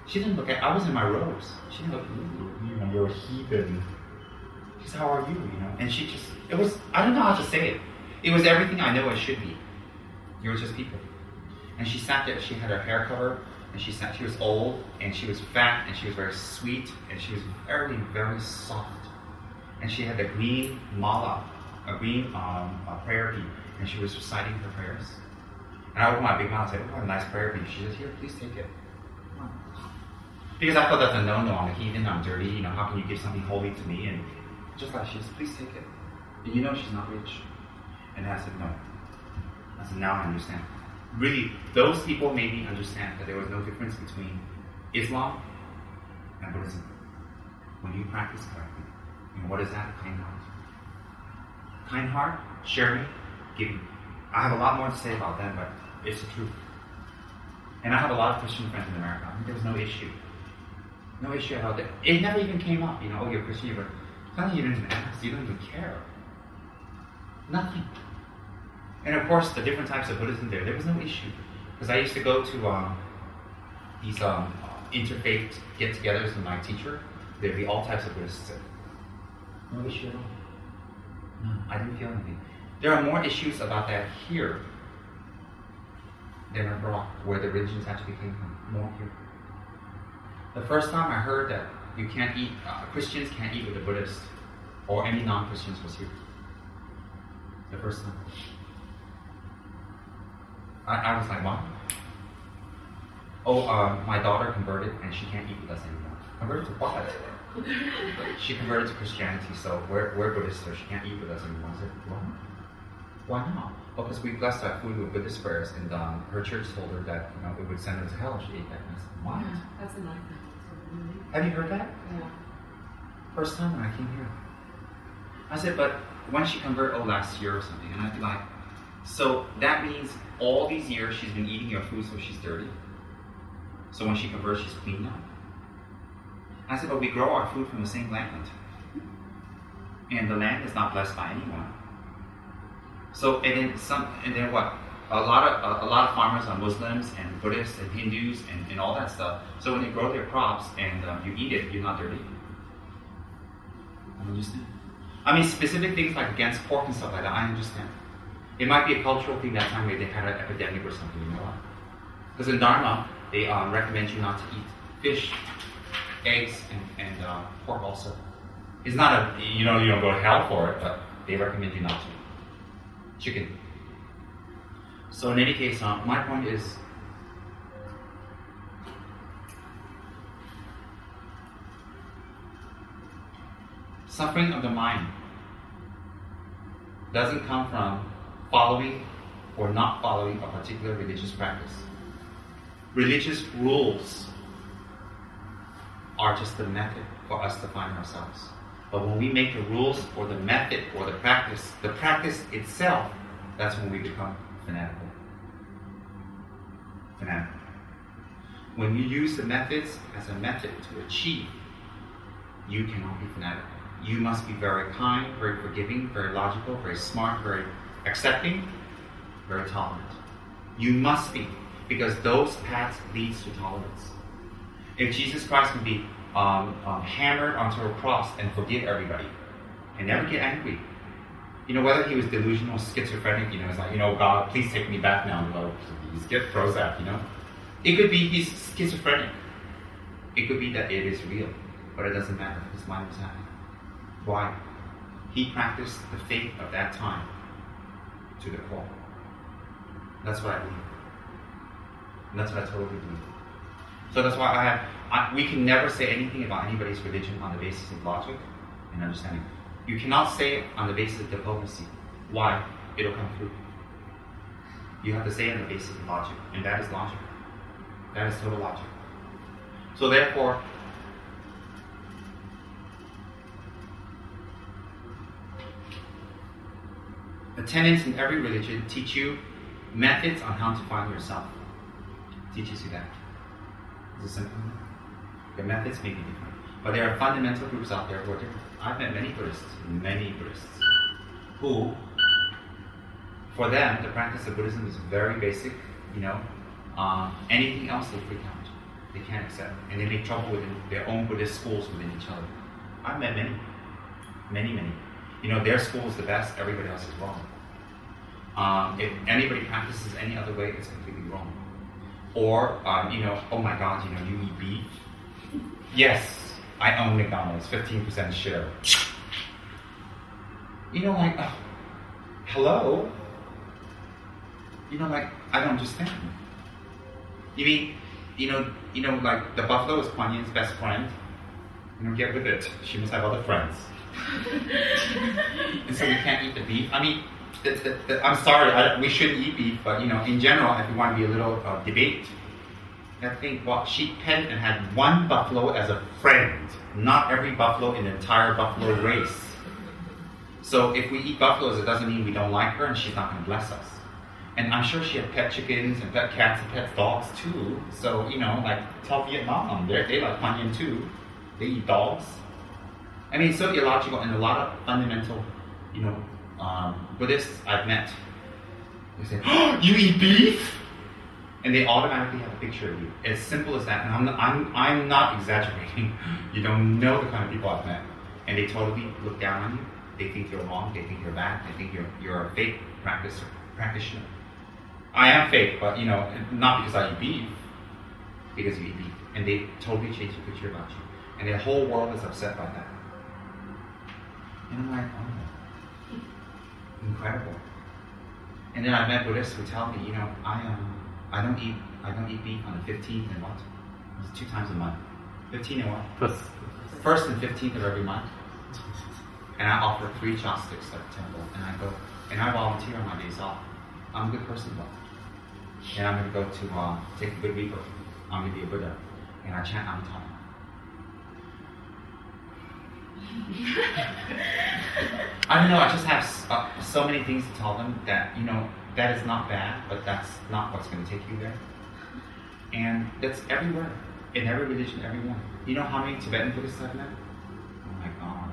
She didn't look at, I was in my robes. She didn't look, ooh, you know, you're a heathen. She said, how are you, you know? And she just, it was, I don't know how to say it. It was everything I know it should be. It was just people. And she sat there, she had her hair covered, and she was old, and she was fat, and she was very sweet, and she was very, very soft. And she had the green mala, a green prayer bead, and she was reciting her prayers. And I opened my big mouth and said, oh, what a nice prayer bead. She said, here, please take it. Because I thought that's a no-no, I'm a heathen, I'm dirty, you know, how can you give something holy to me? And just like she said, please take it. And you know she's not rich. And I said, no. I said, now I understand. Really, those people made me understand that there was no difference between Islam and Buddhism. When you practice correctly. And what is that? Kind heart. Kind heart, sharing, giving. I have a lot more to say about that, but it's the truth. And I have a lot of Christian friends in America. I mean, there was no issue. No issue about that. It never even came up, you know, oh, you're Christian, you're you didn't even ask, you don't even care. Nothing. And of course, the different types of Buddhism there was no issue. Because I used to go to these interfaith get-togethers with my teacher. There'd be all types of Buddhists there. No issue at all. No, I didn't feel anything. There are more issues about that here than abroad, where the religions actually came from. More here. The first time I heard that you can't eat, Christians can't eat with the Buddhists, or any non-Christians was here. The first time. I was like, what? Oh, my daughter converted and she can't eat with us anymore. Converted to what? She converted to Christianity, so we're Buddhists, so she can't eat with us anymore. I said, what? Why not? Well, because we blessed our food with Buddhist prayers, and her church told her that, you know, it would send her to hell if she ate that. And I said, what? Yeah, that's a nightmare. Have you heard that? Yeah. First time when I came here. I said, but when she converted, last year or something, and I'd be like, so that means all these years she's been eating your food, so she's dirty. So when she converts, she's clean now. I said, but we grow our food from the same land. And the land is not blessed by anyone. So, and then what? A lot of farmers are Muslims and Buddhists and Hindus and all that stuff. So when they grow their crops and you eat it, you're not dirty. I understand. I mean, specific things like against pork and stuff like that, I understand. It might be a cultural thing that time where they had an epidemic or something, you know what? Because in Dharma, they recommend you not to eat fish, eggs, and pork also. It's not you don't go to hell for it, but they recommend you not to. Chicken. So in any case, my point is, suffering of the mind doesn't come from following or not following a particular religious practice. Religious rules are just the method for us to find ourselves. But when we make the rules or the method or the practice itself, that's when we become fanatical. Fanatical. When you use the methods as a method to achieve, you cannot be fanatical. You must be very kind, very forgiving, very logical, very smart, very accepting, very tolerant. You must be, because those paths leads to tolerance. If Jesus Christ can be hammered onto a cross and forgive everybody and never get angry, whether he was delusional, schizophrenic, it's like, God, please take me back now. Please get Prozac, It could be he's schizophrenic. It could be that it is real, but it doesn't matter. His mind was happy. Why? He practiced the faith of that time to the core. That's what I believe. And that's what I totally believe. So that's why we can never say anything about anybody's religion on the basis of logic and understanding. You cannot say it on the basis of diplomacy. Why? It'll come through. You have to say it on the basis of logic, and that is logic. That is total logic. So therefore, the tenets in every religion teach you methods on how to find yourself. It teaches you that. It's a simple. The methods may be different, but there are fundamental groups out there who are different. I've met many Buddhists, who, for them, the practice of Buddhism is very basic. Anything else they freak out. They can't accept. And they make trouble within their own Buddhist schools within each other. I've met many. You know, their school is the best, everybody else is wrong. If anybody practices any other way, it's completely wrong. Or, you know, oh my God, you know, you eat beef? Yes, I own McDonald's, 15% share. You know, like, hello? You know, like, I don't understand. You mean, you know, like, the buffalo is Kuan Yin's best friend? You know, get with it. She must have other friends. And so we can't eat the beef. I mean, I'm sorry, we shouldn't eat beef, but, you know, in general, if you want to be a little debate, I think, well, she penned and had one buffalo as a friend, not every buffalo in the entire buffalo race. So if we eat buffaloes, it doesn't mean we don't like her and she's not going to bless us. And I'm sure she had pet chickens and pet cats and pet dogs too. So, you know, like, tell Vietnam, they like Kuan Yin too. They eat dogs. I mean, it's so illogical, and a lot of fundamental, you know, Buddhists I've met, they say, oh, you eat beef? And they automatically have a picture of you. As simple as that. And I'm not exaggerating. You don't know the kind of people I've met. And they totally look down on you. They think you're wrong. They think you're bad. They think you're a fake practitioner. I am fake, but, you know, not because I eat beef, because you eat beef. And they totally change the picture about you. And the whole world is upset by that. And I'm like, oh, incredible. And then I've met Buddhists who tell me, you know, I don't eat beef on the 15th and what? It's 2 times a month. 15th and what? First and 15th of every month. And I offer 3 chopsticks at the temple. And I go, and I volunteer on my days off. I'm a good person, though. And I'm going to go to take a good week of, I'm going to be a Buddha. And I chant Amitabha. I don't know, I just have so many things to tell them that, you know, that is not bad, but that's not what's going to take you there. And that's everywhere, in every religion, everyone. You know how many Tibetan Buddhists I've met? Oh my God.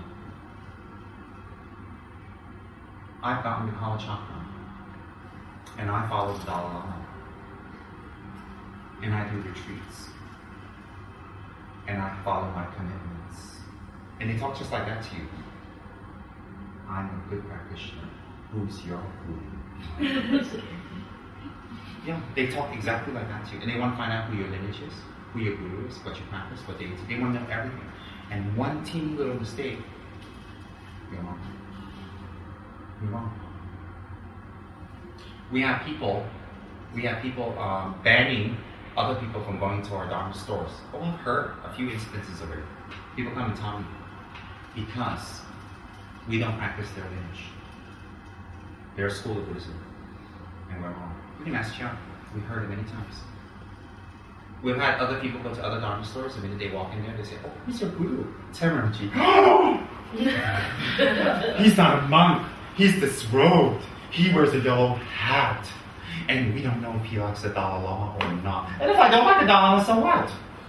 I've gotten to Kala Chakra, and I follow the Dalai Lama, and I do retreats, and I follow my commitments. And they talk just like that to you. I'm a good practitioner. Who's your guru? Yeah, they talk exactly like that to you. And they want to find out who your lineage is, who your guru is, what you practice, what they do. They want to know everything. And one teeny little mistake, you're wrong. You're wrong. We have people banning other people from going to our Dharma stores. Oh, I've heard a few instances of it. People come and tell me, because we don't practice their lineage. They're a school of Buddhism, and we're wrong. You can ask Chiang. We've heard it many times. We've had other people go to other Dharma stores, and the minute they walk in there, they say, oh, who's your guru? Tenramji. He's not a monk. He's disrobed. He wears a yellow hat. And we don't know if he likes the Dalai Lama or not. And if I don't like the Dalai Lama, so what?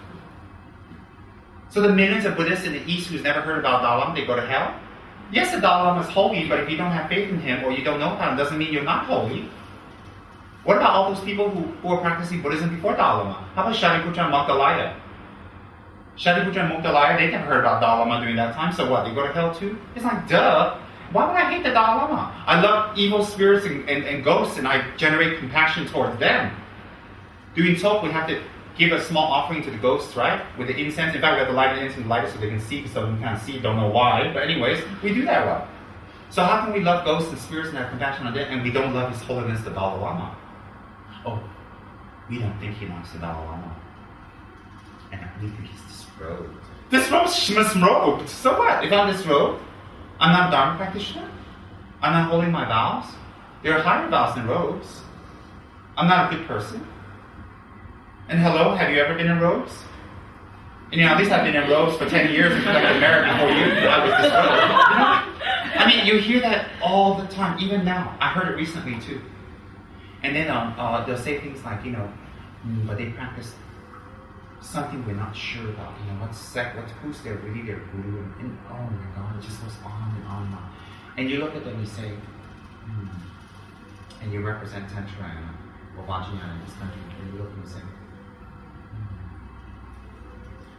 So the millions of Buddhists in the East who's never heard about Dalai Lama, they go to hell? Yes, the Dalai Lama is holy, but if you don't have faith in him or you don't know about him, doesn't mean you're not holy. What about all those people who were practicing Buddhism before Dalai Lama? How about Shariputra and Mokdalaya? Shariputra and Mokdalaya, they never heard about Dalai Lama during that time, so what, they go to hell too? It's like, duh. Why would I hate the Dalai Lama? I love evil spirits and ghosts, and I generate compassion towards them. Doing talk, we have to give a small offering to the ghosts, right? With the incense. In fact, we have to light the incense lighter so they can see, because some of them can't see, don't know why. But anyways, we do that well. So how can we love ghosts and spirits and have compassion on them, and we don't love His Holiness the Dalai Lama? Oh, we don't think he likes the Dalai Lama. And we think he's disrobed. Disrobed? So what? If I'm disrobed, I'm not a Dharma practitioner? I'm not holding my vows? There are higher vows than robes. I'm not a good person. And hello, have you ever been in robes? And you know, at least I've been in robes for 10 years and collected merit before you. I was disrobed. You know? I mean, you hear that all the time, even now. I heard it recently too. And then they'll say things like, you know, but they practice something we're not sure about. You know, who's their guru? And oh my God, it just goes on and on and on. And you look at them and you say, and you represent Tantra or Vajrayana in this country, and you look at them and say,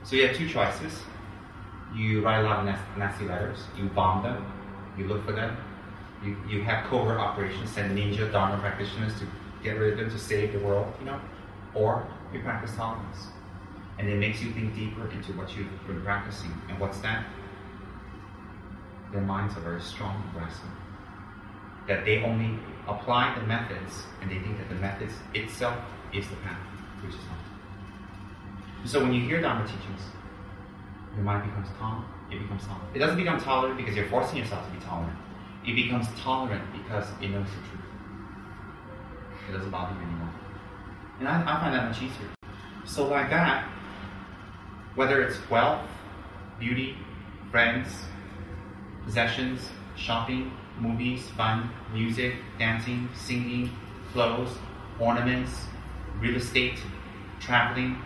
So you have two choices. You write a lot of nasty letters, you bomb them, you look for them, you have covert operations, send ninja Dharma practitioners to get rid of them, to save the world, or you practice tolerance. And it makes you think deeper into what you've been practicing. And what's that? Their minds are very strong and grasping. That they only apply the methods, and they think that the methods itself is the path, which is not. So when you hear Dharma teachings, your mind becomes calm, it becomes tolerant. It doesn't become tolerant because you're forcing yourself to be tolerant. It becomes tolerant because it knows the truth. It doesn't bother you anymore. And I find that much easier. So like that, whether it's wealth, beauty, friends, possessions, shopping, movies, fun, music, dancing, singing, clothes, ornaments, real estate, traveling,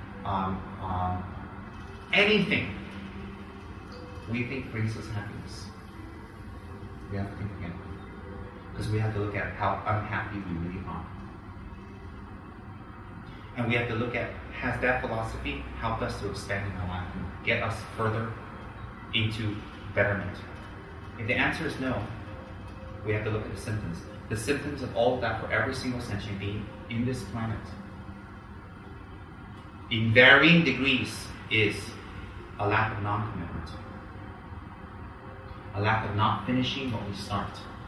anything we think brings us happiness, we have to think again. Because we have to look at how unhappy we really are. And we have to look at, has that philosophy helped us to expand in our life and get us further into betterment? If the answer is no, we have to look at the symptoms. The symptoms of all of that for every single sentient being in this planet, in varying degrees, is a lack of non-commitment. A lack of not finishing what we start.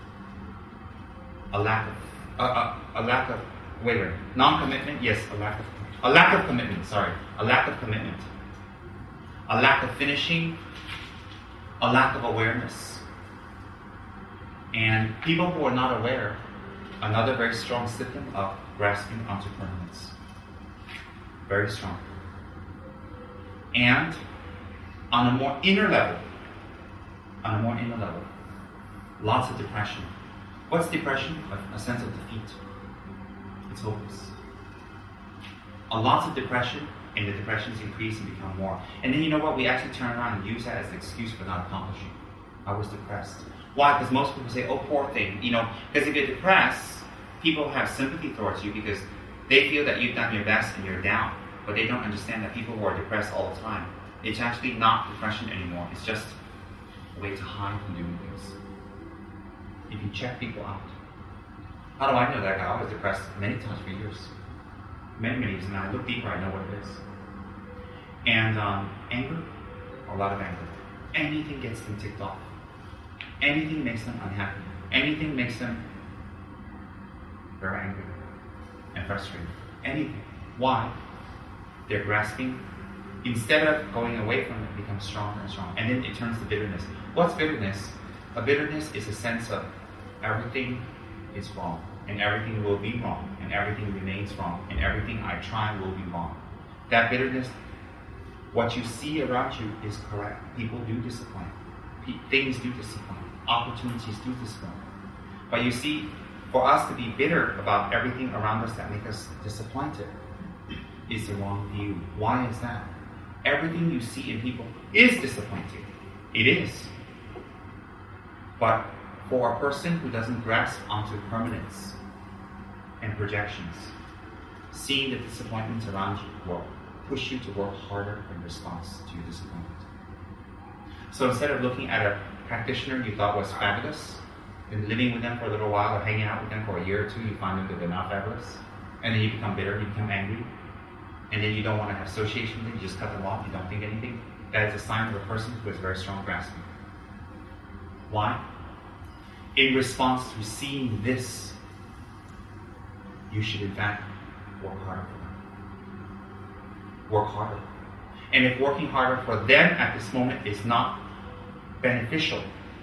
A lack of non-commitment, yes, a lack of commitment, a lack of commitment. A lack of finishing, a lack of awareness. And people who are not aware, another very strong symptom of grasping onto permanence. Very strong. And on a more inner level, lots of depression. What's depression? A sense of defeat. It's hopeless. Lots of depression, and the depressions increase and become more. And then you know what? We actually turn around and use that as an excuse for not accomplishing. I was depressed. Why? Because most people say, oh, poor thing. Because if you're depressed, people have sympathy towards you because they feel that you've done your best and you're down. But they don't understand that people who are depressed all the time, it's actually not depression anymore. It's just a way to hide from doing things. If you check people out. How do I know that? I was depressed many times for years. Many years. And I look deeper, I know what it is. And anger, a lot of anger. Anything gets them ticked off. Anything makes them unhappy. Anything makes them very angry and frustrated. Anything. Why? They're grasping. Instead of going away from it, it becomes stronger and stronger. And then it turns to bitterness. What's bitterness? A bitterness is a sense of everything is wrong, and everything will be wrong, and everything remains wrong, and everything I try will be wrong. That bitterness, what you see around you is correct. People do disappoint. Things do disappoint. Opportunities do disappoint. But you see, for us to be bitter about everything around us that makes us disappointed is the wrong view. Why is that? Everything you see in people is disappointing. It is. But for a person who doesn't grasp onto permanence and projections, seeing the disappointments around you will push you to work harder in response to your disappointment. So instead of looking at a practitioner you thought was fabulous, and living with them for a little while or hanging out with them for a year or two, you find out that they're not fabulous, and then you become bitter, you become angry, and then you don't want to have association with them, you just cut them off, you don't think anything. That is a sign of a person who has very strong grasping. Why? In response to seeing this, you should in fact work harder for them. Work harder. And if working harder for them at this moment is not beneficial,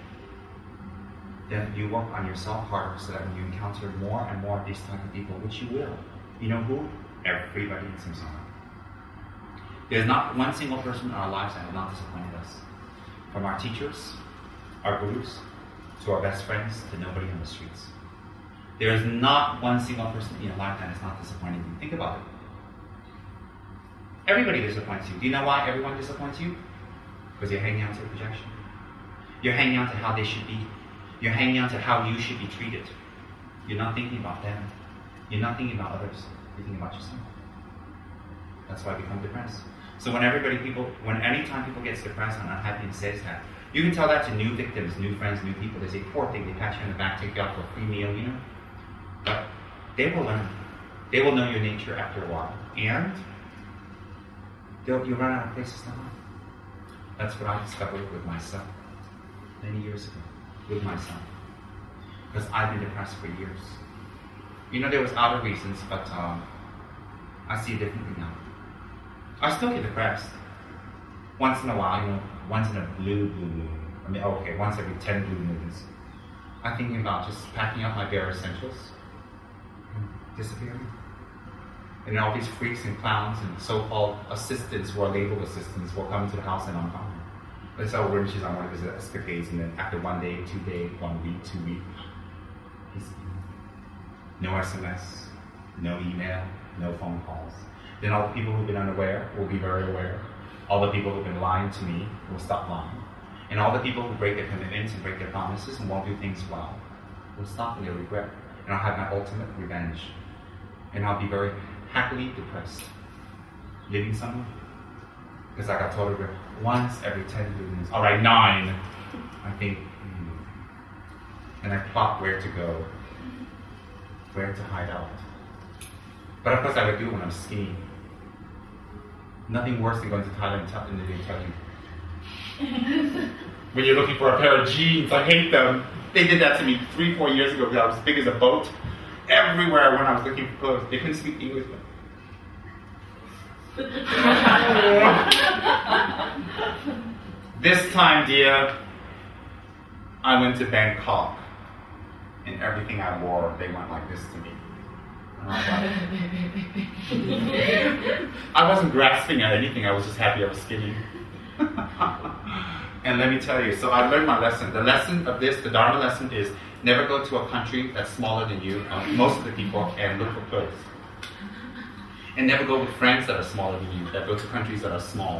then you work on yourself harder so that when you encounter more and more of these type of people, which you will, you know who? Everybody in Samsara. There's not one single person in our lives that has not disappointed us. From our teachers, our gurus, to our best friends, to nobody on the streets. There is not one single person in your life that is not disappointing you. Think about it. Everybody disappoints you. Do you know why everyone disappoints you? Because you're hanging on to a projection. You're hanging on to how they should be. You're hanging on to how you should be treated. You're not thinking about them. You're not thinking about others. You're thinking about yourself. That's why I become depressed. So when anytime people get depressed and unhappy and says that, you can tell that to new victims, new friends, new people. They say, poor thing, they pat you on the back, take you out for a free meal, you know. But they will learn. They will know your nature after a while. And you run out of places to hide. That's what I discovered with myself many years ago, with my son. Because I've been depressed for years. You know, there was other reasons, but I see it differently now. I still get depressed. Once in a while, you know, once in a blue moon. I mean, okay, once every 10 blue moons. I'm thinking about just packing up my bare essentials and disappearing. And all these freaks and clowns and so-called assistants who are labeled assistants will come to the house and I'm gone. Let's say we're I want to visit escapades, and then after 1 day, 2 days, 1 week, 2 weeks, no SMS, no email, no phone calls. Then all the people who've been unaware will be very aware. All the people who've been lying to me will stop lying. And all the people who break their commitments and break their promises and won't do things well will stop in their regret. And I'll have my ultimate revenge. And I'll be very happily depressed, living somewhere. Because like I told her, once every 10 minutes, all right, 9, I think, and I plot where to go, where to hide out. But of course I would do it when I'm skinny. Nothing worse than going to Thailand and they tell you. When you're looking for a pair of jeans, I hate them. They did that to me 3-4 years ago because I was as big as a boat. Everywhere I went, I was looking for clothes. They couldn't speak English. This time, dear, I went to Bangkok, and everything I wore, they went like this to me. And I wasn't grasping at anything. I was just happy I was skinny. And let me tell you, so I learned my lesson. The lesson of this, the Dharma lesson is never go to a country that's smaller than you, most of the people, and look for clothes. And never go with friends that are smaller than you, that go to countries that are small.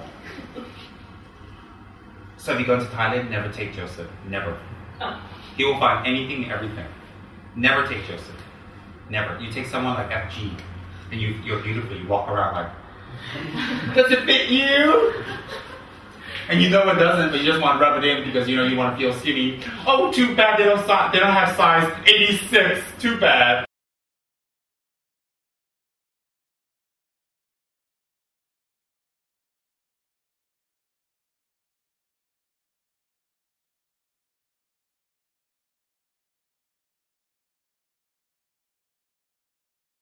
So if you go to Thailand, never take Joseph. Never. He will find anything and everything. Never take Joseph. Never. You take someone like FG, and you're beautiful. You walk around like, does it fit you? And you know it doesn't, but you just want to rub it in because you know you want to feel skinny. Oh, too bad they don't have size 86. Too bad.